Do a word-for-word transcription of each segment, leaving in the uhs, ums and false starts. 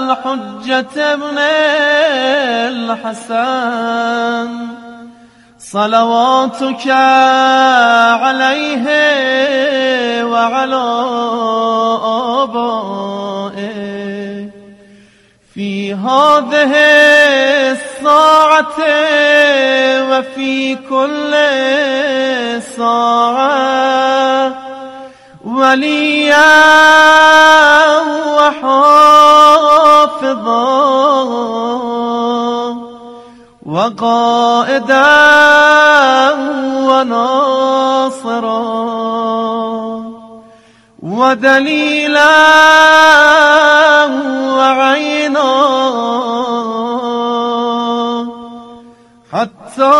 الحجة ابن الحسن صلواتك عليه وعلى آبائه في هذه الساعة وفي كل ساعة وليا وحافظا وقائدا وناصرا ودليلا وعينا حتى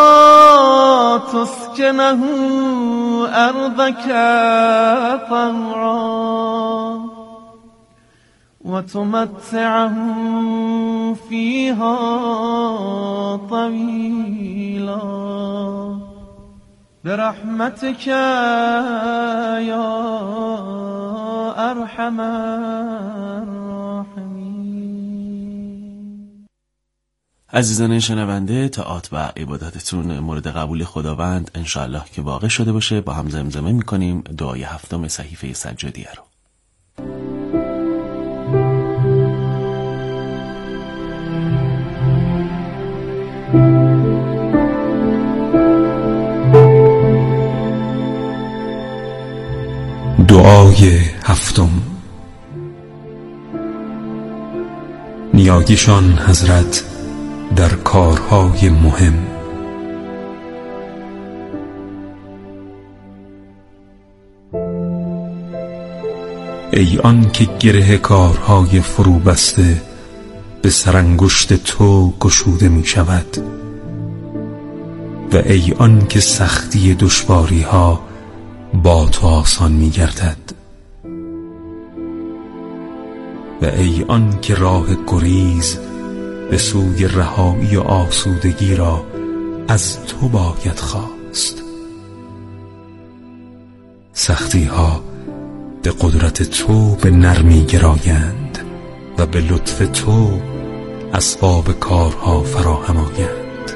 تسكنه أرضك طوعا وتمتعه فيها طويلا برحمتك يا أرحم الراحمين. عزیزان شنونده، طاعات و عباداتتون مورد قبول خداوند انشاءالله که واقع شده باشه. با هم زمزمه میکنیم دعای هفتم صحیفه سجادیه رو. دعای هفتم. نیایشان حضرت در کارهای مهم. ای آن که گره کارهای فرو بسته به سرانگشت تو گشوده می شود و ای آن که سختی دشواری ها با تو آسان می گردد و ای آن که راه گریز به سوی رهایی و آسودگی را از تو باید خواست. سختی ها به قدرت تو به نرمی گرایند و به لطف تو اسباب کارها فراهم آیند.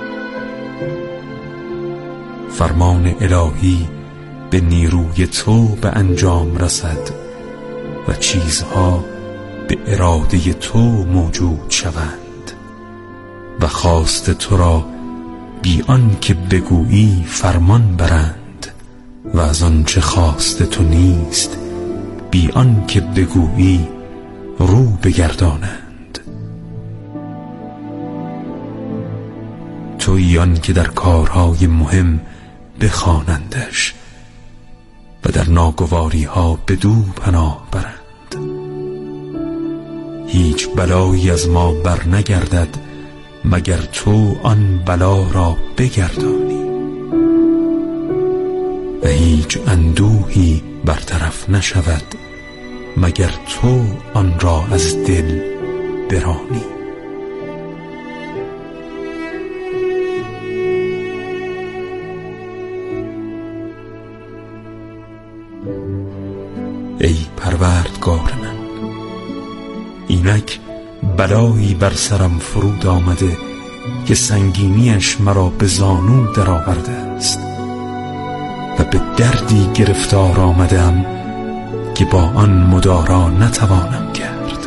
فرمان الهی به نیروی تو به انجام رسد و چیزها به اراده تو موجود شوند و خواست تو را بی آن که بگویی فرمان برند و از آنچه خواست تو نیست بی آن که بگویی رو بگردانند. تویی آن که در کارهای مهم بخوانندش و در ناگواری ها بدو پناه برند. هیچ بلایی از ما بر نگردد مگر تو آن بلا را بگردانی و هیچ اندوهی برطرف نشود مگر تو آن را از دل برانی. ای پروردگار من، اینک بلایی بر سرم فرود آمده که سنگینیش مرا به زانو در آورده است و به دردی گرفتار آمدم که با آن مدارا نتوانم کرد.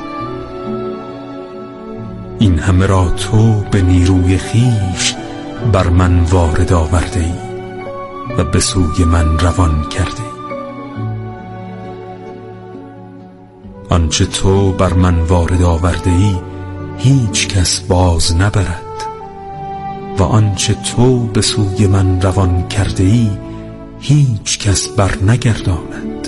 این همه را تو به نیروی خیش بر من وارد آورده ای و به سوی من روان کرده ای. آنچه تو بر من وارد آورده ای هیچ کس باز نبرد و آنچه تو به سوی من روان کرده ای هیچ کس بر نگرداند.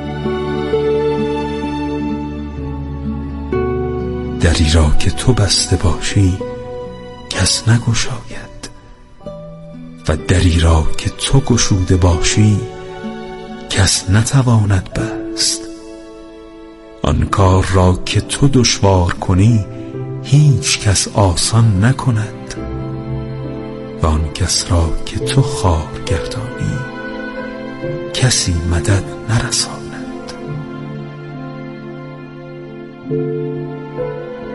دری را که تو بسته باشی کس نگشاید و دری را که تو گشوده باشی کس نتواند بست. آن کار را که تو دشوار کنی هیچ کس آسان نکند و آن کس را که تو خوار گردانی کسی مدد نرساند.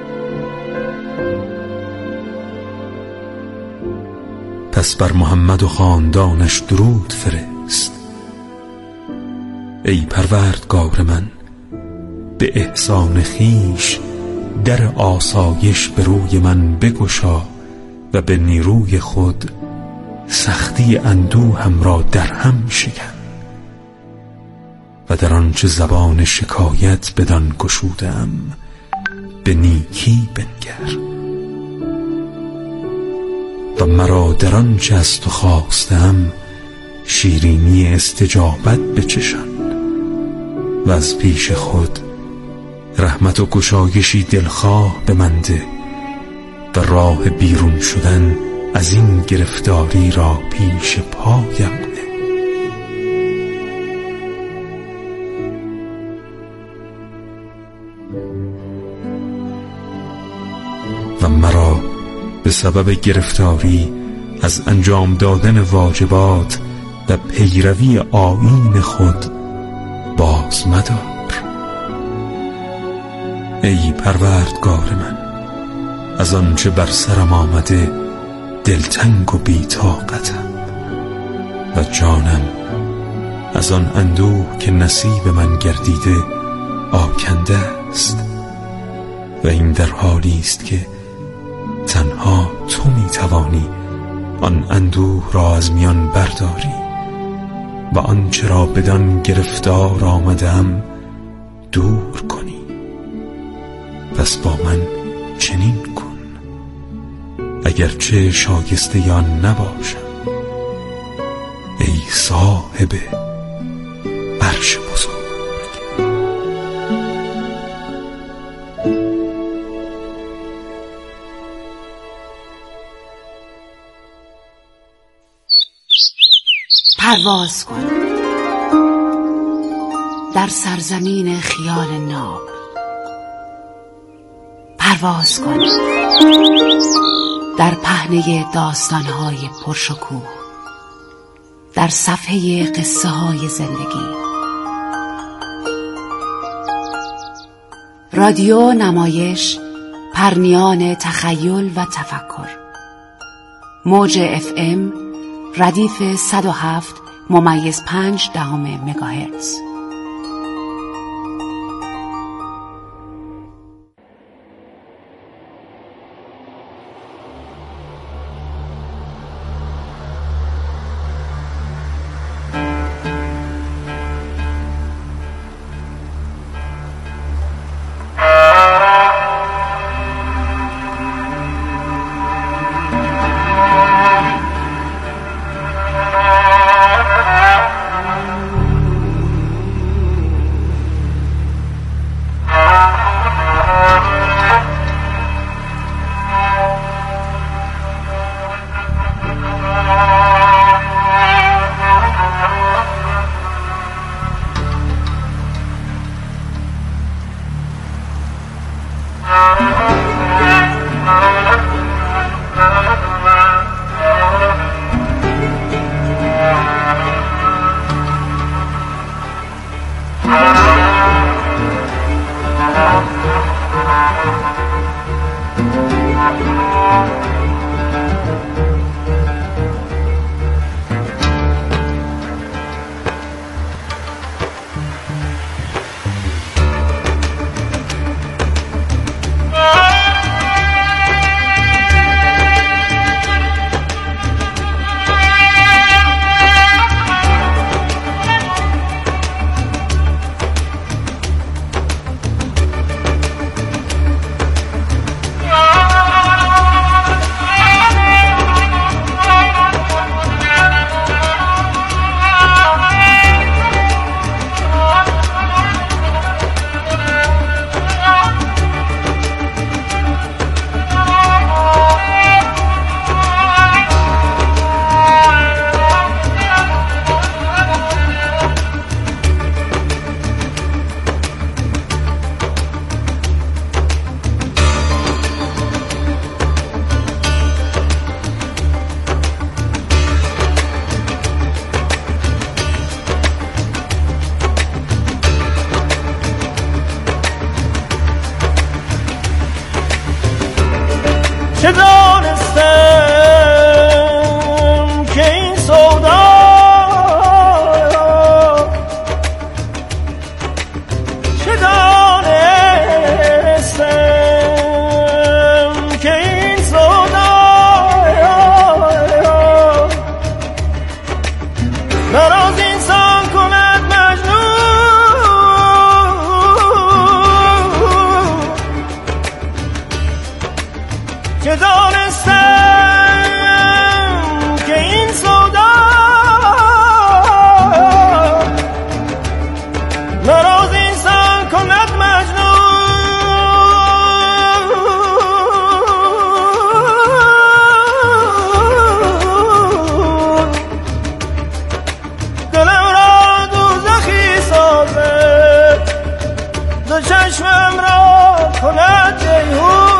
پس بر محمد و خاندانش درود فرست. ای پروردگار من، به احسان خویش در آسایش به روی من بگشا و به نیروی خود سختی اندوهم را در هم شکن و در آنچه زبان شکایت بدان گشودم به نیکی بنگر و مرا در آنچه از تو خواستم شیرینی استجابت بچشان و از پیش خود رحمت و گشایشی دلخواه به من ده و راه بیرون شدن از این گرفتاری را پیش پایم نه. و مرا به سبب گرفتاری از انجام دادن واجبات و پیروی آیین خود باز مدار. ای پروردگار من، از آنچه بر سرم آمده دلتنگ و بی‌طاقتم و جانم از آن اندوه که نصیب من گردیده آکنده است و این در حالی است که تنها تو می توانی آن اندوه را از میان برداری و آنچه را بدان گرفتار آمدم دور کنی. پس با من چنین کن اگرچه شایسته یا نباشم، ای صاحب عرش بزرگ. پرواز کن در سرزمین خیال ناب، پرواز کن در پهنه داستان‌های پرشکوه، در صفحه قصه های زندگی. رادیو نمایش، پرنیان تخیل و تفکر. موج اف ام ردیف صد و هفت ممیز پنج دهم مگاهرتز. چه دانستم که دانستم که این سودا نراز انسان کند مجنون. دلم را دوزخی سازد، دو چشمم را کند جیهون.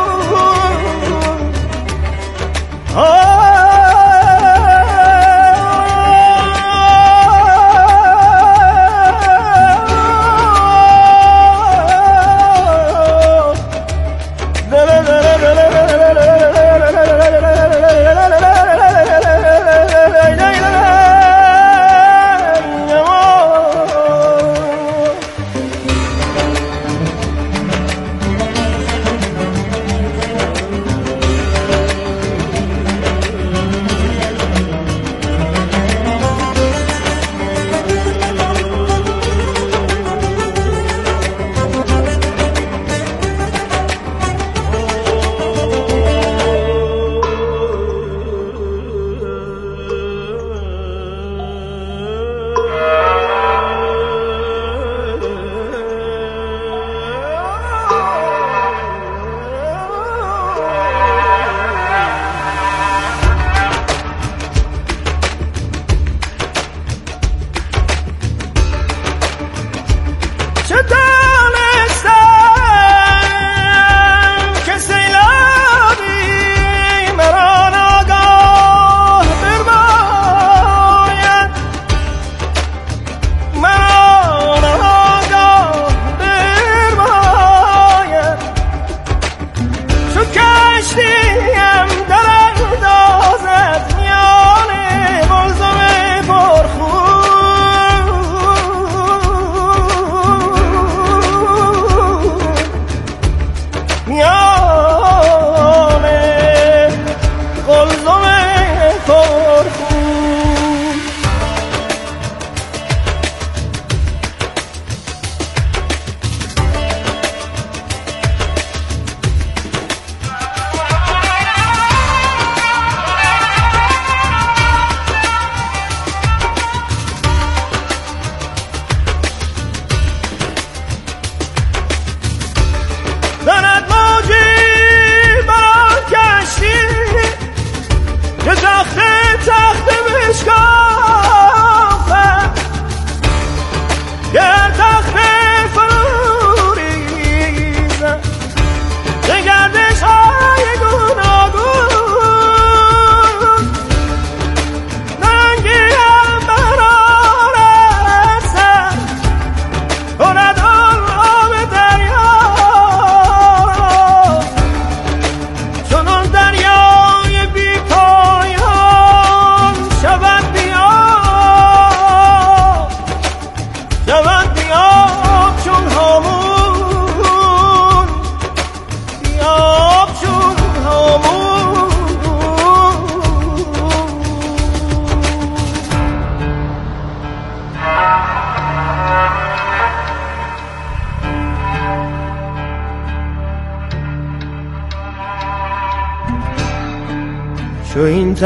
چو این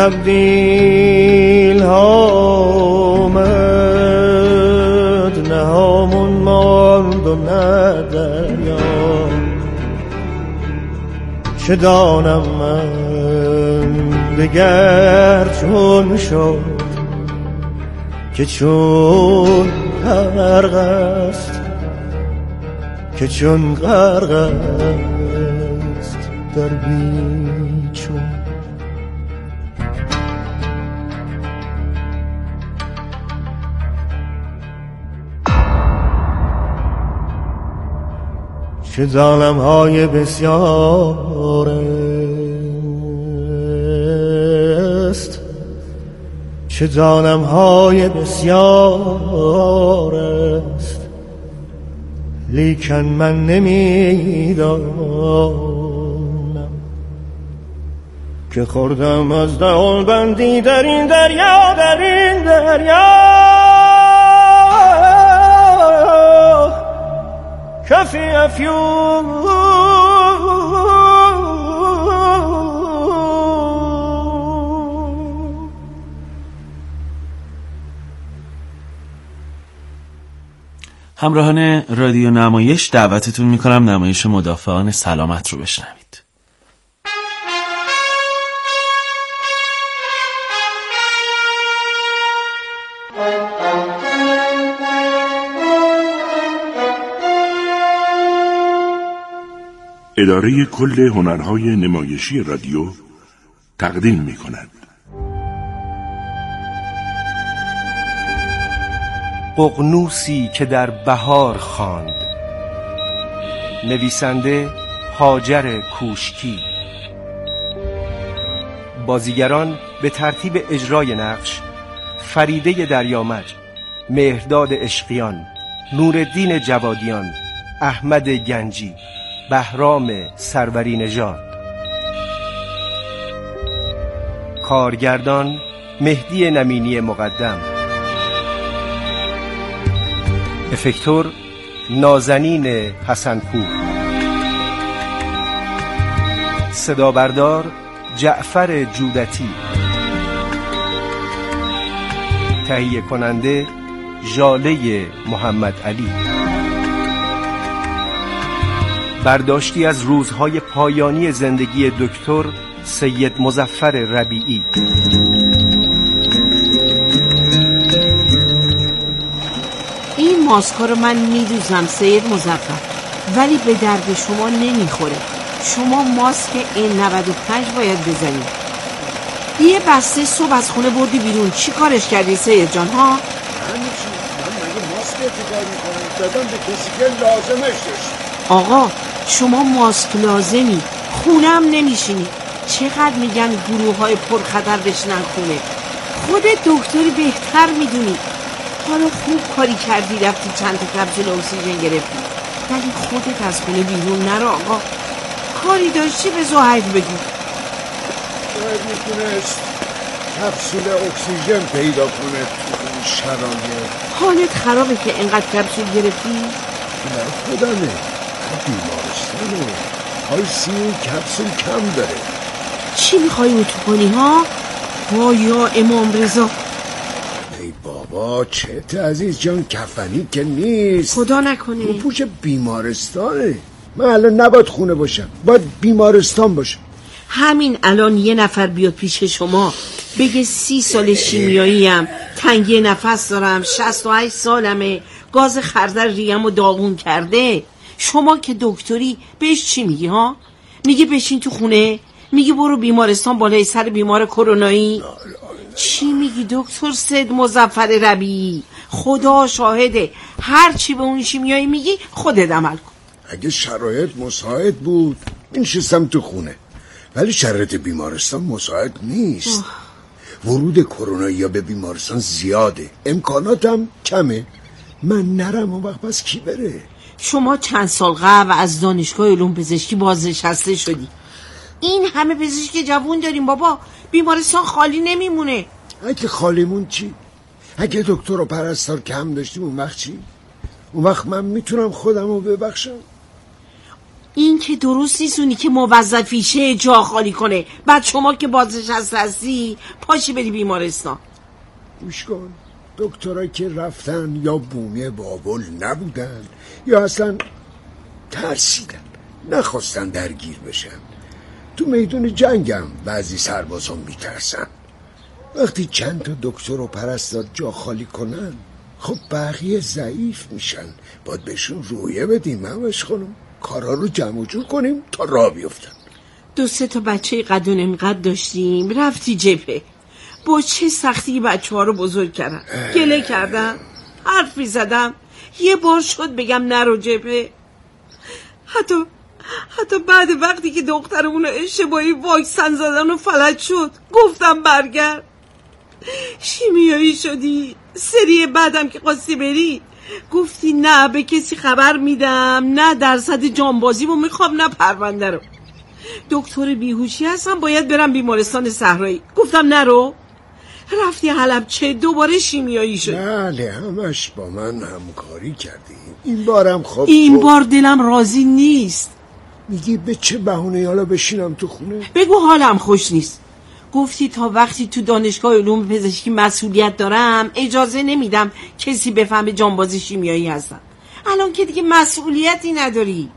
تبدیل ها آمد، نه همون ماند و نه دریا. چه دانم من دگر چون شد که چون غرق است، که چون غرق است در بیچون. چه ظالم های بسیار است، چه ظالم های بسیار است، لیکن من نمیدانم که خوردم از دهان بندی در این دریا، در این دریا. کفی افیون همراهان رادیو نمایش، دعوتتون میکنم نمایش مدافعان سلامت رو بشنوید. اداره کل هنرهای نمایشی رادیو تقدیم میکند ققنوسی که در بهار خواند. نویسنده هاجر کوشکی. بازیگران به ترتیب اجرای نقش: فریده دریامج، مهرداد عشقیان، نورالدین جوادیان، احمد گنجی، بهرام سروری نژاد. کارگردان مهدی نمینی مقدم. افکتور نازنین حسنپور. صدا بردار جعفر جودتی. تهیه کننده ژاله محمد علی. برداشتی از روزهای پایانی زندگی دکتر سید مظفر ربیعی. این ماسکا رو من میدوزم سید مظفر، ولی به درد شما نمیخوره. شما ماسک این نود و پنج باید بزنید. یه بسته صبح از خونه بردی بیرون، چی کارش کردی سید جان ها؟ من مگه ماسک اتکار میکنم؟ دادم به کسی که لازمش داشت. آقا شما ماسک لازمی، خونه هم نمیشینی. چقدر میگن گروه های پرخطر بشنن خونه. خود دکتری بهتر میدونی. حالا خوب کاری کردی رفتی چند تا کپسول اکسیژن گرفتی، ولی خودت از خونه بیرون نرو آقا. کاری داشتی به زهیر بگو. شاید میتونست کپسول اکسیژن پیدا کنه تو اون شرایط. حالت خرابه که انقدر کپسول گرفتی؟ نه خودمه، بیمارستانه، های سی کپسول کم داره. چی میخوای اتو کنی ها؟ وا یا امام رضا. ای بابا چت عزیز جان، کفنی که نیست، خدا نکنه. رو پوش بیمارستانه. من الان نباید خونه باشم، باید بیمارستان باشم. همین الان یه نفر بیاد پیش شما بگه سی سال شیمیاییم، تنگی نفس دارم، شصت و هشت سالمه، گاز خردل ریم و داغون کرده، شما که دکتری بهش چی میگی ها؟ میگی بشین تو خونه؟ میگی برو بیمارستان بالای سر بیمار کرونایی؟ چی میگی دکتر سید مظفر ربیعی؟ خدا شاهده هر چی به اون شیمیایی میگی خودت عمل کن. اگه شرایط مساعد بود میشستم تو خونه، ولی شرایط بیمارستان مساعد نیست. اوه. ورود کرونایی یا به بیمارستان زیاده، امکاناتم کمه. من نرم اون وقت بس کی بره؟ شما چند سال قبل از دانشگاه علوم پزشکی بازنشسته شدی. این همه پزشک جوون داریم بابا، بیمارستان خالی نمیمونه. اگه خالیمون چی؟ اگه دکتر و پرستار کم داشتیم اون وقت چی؟ اون وقت من میتونم خودم رو ببخشم؟ این که درست نیست اونی که موظفیشه جا خالی کنه، بعد شما که بازنشسته هستی پاشی بری بیمارستان. گوش کن، دکترایی که رفتن یا بومی بابل نبودن یا اصلا ترسیدن، نخواستن درگیر بشن. تو میدون جنگم بعضی سربازان میترسن. وقتی چند تا دکتر و پرستار جا خالی کنن، خب بقیه ضعیف میشن. باید بهشون رویه بدیم همش خانم، کارا رو جمع جور کنیم تا راه بیفتن. دو سه تا بچه قد و نمیقد داشتیم، رفتی جبهه، با چه سختی بچه ها رو بزرگ کردم. گله کردم، حرفی زدم، یه بار شد بگم نرو جبهه. حتی حتی بعد وقتی که دخترمون رو اشتباهی واکسن زدن و فلج شد گفتم برگرد. شیمیایی شدی، سری بعدم که قصی بری گفتی نه به کسی خبر میدم، نه درصد جانبازیمو میخوام، نه پرونده رو. دکتر بیهوشی هستم، باید برم بیمارستان صحرایی. گفتم نرو، رفتی حلبچه، دوباره شیمیایی شد. بله همش با من همکاری کردی. این بارم خب این تو... بار دلم راضی نیست. میگی به چه بهونه حالا بشینم تو خونه؟ بگو حالم خوش نیست. گفتی تا وقتی تو دانشگاه علوم پزشکی مسئولیت دارم اجازه نمیدم کسی بفهمه جانباز شیمیایی هستم. الان که دیگه مسئولیتی نداری.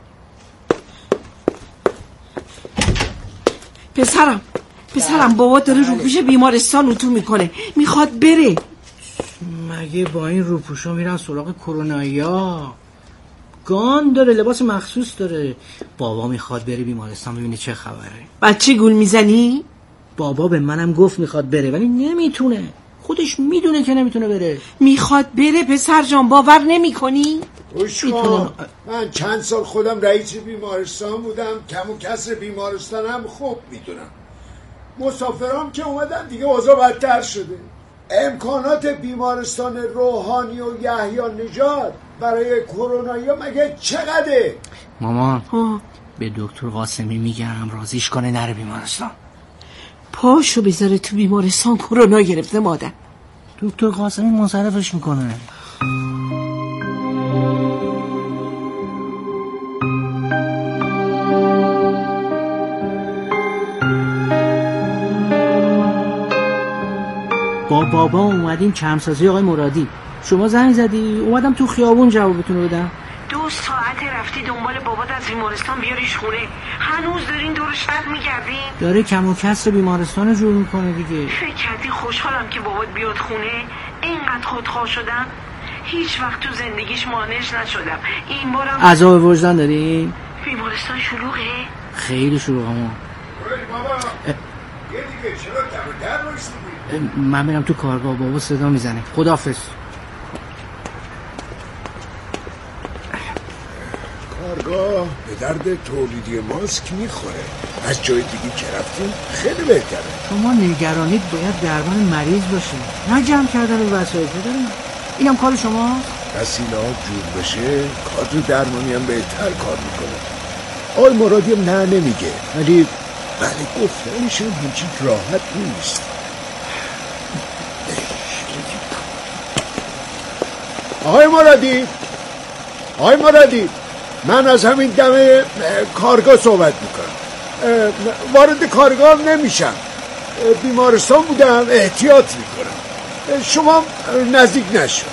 پسرم پسرم بابا داره روپوش بیمارستان اتو میکنه، میخواد بره. مگه با این روپوشا میرن سراغ کرونایی‌ها؟ گان داره، لباس مخصوص داره. بابا میخواد بره بیمارستان ببینه چه خبره. بچه گول میزنی؟ بابا به منم گفت میخواد بره ولی نمیتونه، خودش میدونه که نمیتونه بره. میخواد بره پسر جان، باور نمی کنی؟ میتونم. من چند سال خودم رئیس بیمارستان بودم، کم و کسر بیمارستانم خوب میدونم. مسافرام که اومدن دیگه اوضاع بدتر شده. امکانات بیمارستان روحانی و یحیی نژاد برای کرونایی مگه چقدره؟ مامان ها. به دکتر قاسمی میگم رازیش کنه نره بیمارستان. پاشو بذاره تو بیمارستان، کرونا گرفته مادر. دکتر قاسمی منصرفش میکنه. با بابا اومدیم چمسازی آقای مرادی. شما زنگ زدی اومدم تو خیابون جوابتون رو بدم. دو ساعت رفتی دنبال بابات از بیمارستان بیاریش خونه، هنوز دارین دور شهر میگردین؟ داره کم و کسر بیمارستان جور میکنه دیگه. فکر کردی خوشحالم که بابات بیاد خونه؟ اینقدر خودخواه شدم؟ هیچ وقت تو زندگیش مانعش نشدم. این بارم عذاب وجدان داری؟ بیمارستان شلوغه؟ خیلی شلوغه. ما من میرم تو کارگاه، بابا صدا میزنه. خداحافظ. کارگاه به درد تولیدی ماسک میخوره، از جای دیگه که رفتیم خیلی بهتره. شما نگرانید باید درمان مریض باشه، نه جمع کردن وسایل. داریم اینم کار شما. وسیله ها جور بشه کادر درمانی هم بهتر کار میکنه. آقای مرادی هم نه نمیگه، ولی بله گفتنش هم هیچی راحت نیست. آقای مرادی آقای مرادی من از همین دم کارگاه صحبت میکنم. وارد کارگاه نمیشم، بیمارستان بودم، احتیاط میکنم. شما نزدیک نشو.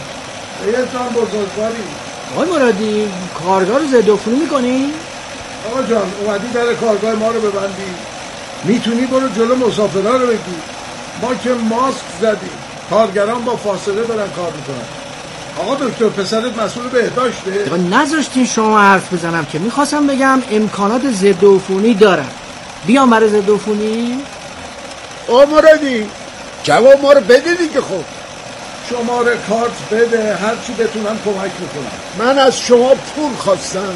ایتان بزرگواری. آقای مرادی کارگاه رو ضد عفونی میکنی؟ آقا جان اومدی در کارگاه ما رو ببندی، میتونی برو جلو مسافرها رو بگی. ما که ماسک زدیم، کارگران با فاصله دارن کار میکنن. آقا دکتر پسرت مسئول بهداشته؟ آقا نذاشتین شما حرف بزنم که میخواستم بگم امکانات ضد عفونی دارن. بیام برای ضد عفونی؟ آقا مرادی جواب ما رو بده دیگه. خب شماره کارت بده، هرچی بتونم کمک میکنم. من از شما پول خواستم.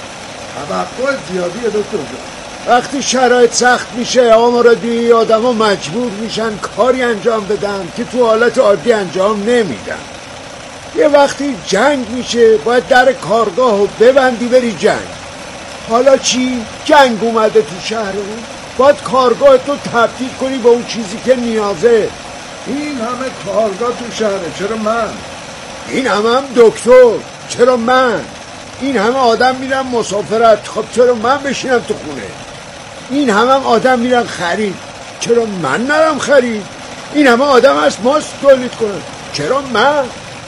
توقع زیادیه دکتر جان. وقتی شرایط سخت میشه آقا مرادی آدم ها مجبور میشن کاری انجام بدن که تو حالت عادی انجام نمیدن. یه وقتی جنگ میشه باید در کارگاه رو ببندی بری جنگ. حالا چی؟ جنگ اومده تو شهرمون، باید کارگاه تو تبدیل کنی به اون چیزی که نیازه. این همه کارگاه تو شهره، چرا من؟ این همه هم دکتر، چرا من؟ این همه آدم میرن مسافرت، خب چرا من بشینم تو خونه؟ این همه هم آدم میرن خرید، چرا من نرم خرید؟ این همه آدم هست ماسک تولید کنن، چرا من؟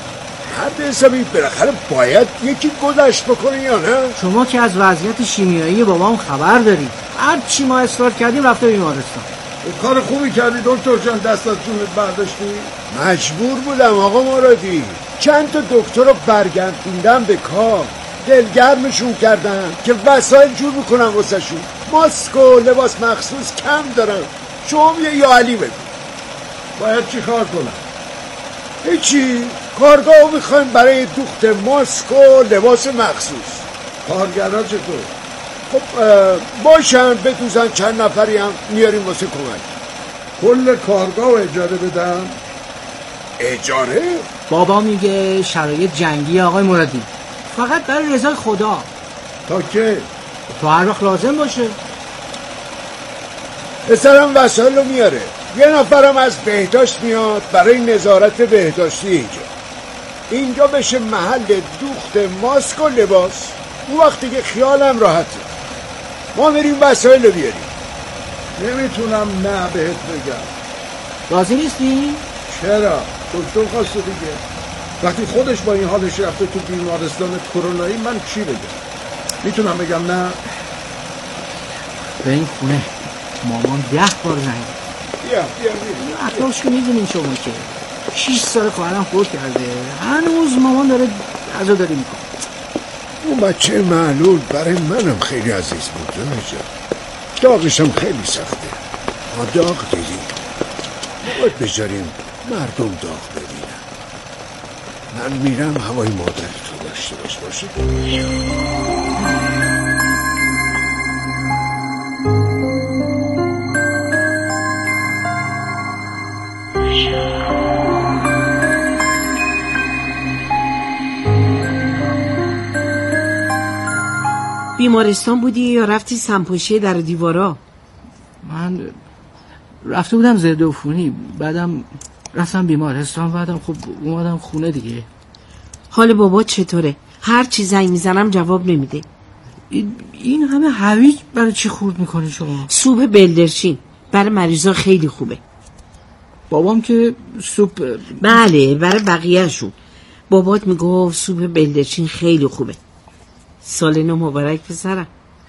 هر حسابی بالاخره باید یکی گذشت بکنه یا نه؟ شما که از وضعیت شیمیایی بابام خبر دارید، هر چی ما اصرار کردیم رفته بیمارستان. کار خوبی کردی دکتر جان، دست از جونت برداشتی. مجبور بودم آقا مرادی، چند تا دکتر رو برگردوندم به کار، دلگرمشون کردم که وسایل جور میکنم واسه شون. ماسک و لباس مخصوص کم دارم. شما یه یا علی بگو باید چی کار کنم؟ هیچی، کارگاه میخوایم برای دوخت ماسک و لباس مخصوص. کارگرها چطور؟ خب باشن بدوزن، چند نفری هم میاریم واسه کمک. کل کارگاه اجاره بدم؟ اجاره؟ بابا میگه شرایط جنگی آقای مرادی، فقط برای رضای خدا. تا که؟ تا هر وقت لازم باشه. پسرم وسایل رو میاره، یه نفرم از بهداشت میاد برای نظارت بهداشتی اینجا. اینجا بشه محل دوخت ماسک و لباس. اون وقتی که خیالم راحته ما میریم وسایل رو بیاریم. نمیتونم نه بهت بگم. راضی نیستی؟ چرا؟ دکتر خواسته دیگه. وقتی خودش با این حالش رفته تو بیمارستان کرونایی من چی بگم؟ میتونم بگم نه؟ به این خونه مامان ده بار زنگ بیا بیا بیا اطلاعش که میدونین شما که شیش سال خواهرم فوت کرده، هنوز مامان داره عزاداری میکنه. اون بچه معلول برای منم خیلی عزیز بود جان. داغشم خیلی سخته. ما داغ دیدیم، باید بذاریم مردم داغ ببینن. من میرم هوای مادر تو داشته باش باشه. بیمارستان بودی یا رفتی سمپوشی در دیوارا؟ من رفته بودم ضد عفونی، بعدم رفتم بیمارستان، بعدم خب اومدم خونه دیگه. حال بابا چطوره؟ هر چی زنگ میزنم جواب نمیده. این همه هویج برای چی خورد میکنی شما؟ سوپ بلدرچین برای مریضا خیلی خوبه. بابام که سوپ بله برای بقیه‌شون. بابات میگفت سوپ بلدرچین خیلی خوبه. سال نو مبارک پسرم.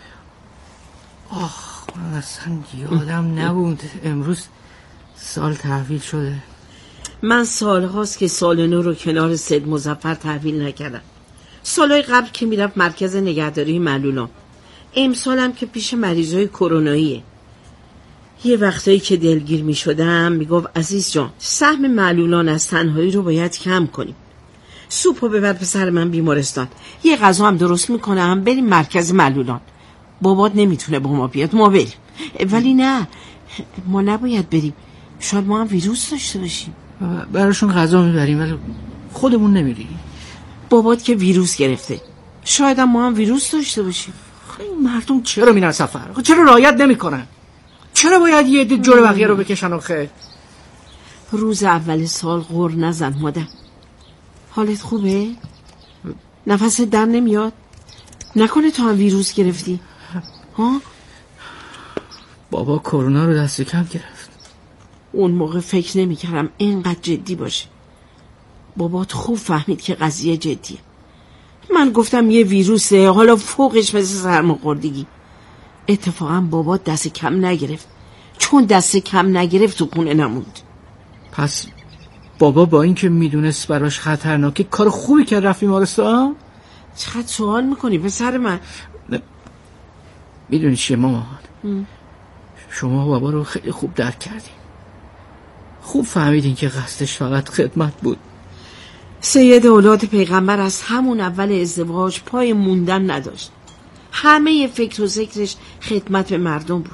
آخ من اصلا یادم نبود امروز سال تحویل شده. من سال هاست که سال نو رو کنار سید مظفر تحویل نکردم. سالهای قبل که میرفت مرکز نگهداری معلولان، امسالم که پیش مریضای کروناییه. یه وقتایی که دلگیر میشدم میگفت عزیز جان سهم معلولان از تنهایی رو باید کم کنیم. سوپو ببر پسر من بیمارستان، یه غذا هم درست میکنم بریم مرکز معلولان. بابات نمیتونه با ما بیاد، ما بریم. ولی نه ما نباید بریم، شاید ما هم ویروس داشته باشیم. براشون غذا میبریم ولی خودمون نمیریم. بابات که ویروس گرفته، شاید هم ما هم ویروس داشته باشیم. این مردم چرا میرن سفر؟ چرا رعایت نمیکنن؟ چرا باید یه عده جلو بقیه رو بکشن آخه؟ روز اول سال غر نزن مادر. حالت خوبه؟ نفست در نمیاد؟ نکنه تو هم ویروس گرفتی؟ ها؟ بابا کرونا رو دست کم گرفت. اون موقع فکر نمی کردم اینقدر جدی باشه. بابات خوب فهمید که قضیه جدیه. من گفتم یه ویروسه، حالا فوقش مثل سرماخوردگی. اتفاقا بابات دست کم نگرفت، چون دست کم نگرفت تو خونه نموند. پس بابا با این که میدونست براش خطرناکه کار خوبی کرد رفت بیمارستان؟ چقدر سوال میکنی پسر من؟ میدونی چیه مامان؟ شما بابا رو خیلی خوب درک کردین، خوب فهمیدین که قصدش فقط خدمت بود. سید اولاد پیغمبر از همون اول ازدواج پای موندن نداشت. همه فکر و ذکرش خدمت به مردم بود.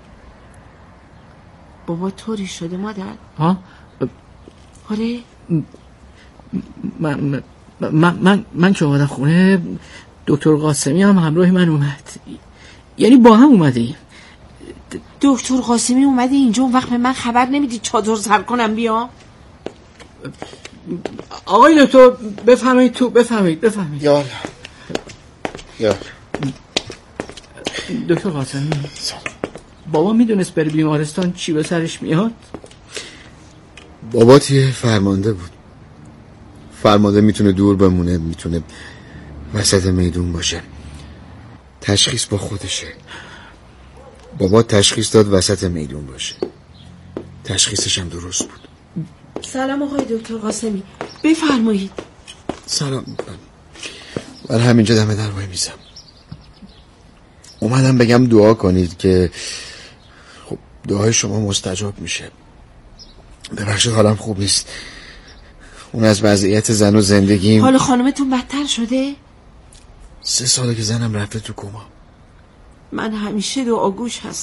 بابا طوری شده مادر؟ ها؟ آره؟ من من من, من که اومدم خونه دکتر قاسمی هم همراه من اومد، یعنی با هم اومدیم. دکتر قاسمی اومده اینجا، اون وقت به من خبر نمیدی چادر سر کنم بیا؟ آقای دکتر بفرمایید تو، بفرمایید بفرمایید. یا یا دکتر قاسمی بابا میدونست بره بیمارستان چی به سرش میاد؟ بابات یه فرمانده بود. فرمانده میتونه دور بمونه، میتونه وسط میدون باشه. تشخیص با خودشه. بابا تشخیص داد وسط میدون باشه. تشخیصش هم درست بود. سلام آقای دکتر قاسمی، بفرمایید. سلام. من همینجا دم در وای میزم. اومدم بگم دعا کنید که خب دعای شما مستجاب میشه. ببخشید حالم خوب نیست. اون از وضعیت زن و زندگیم. حال خانمتون بدتر شده؟ سه ساله که زنم رفته تو کما. من همیشه دعاگوش هستم.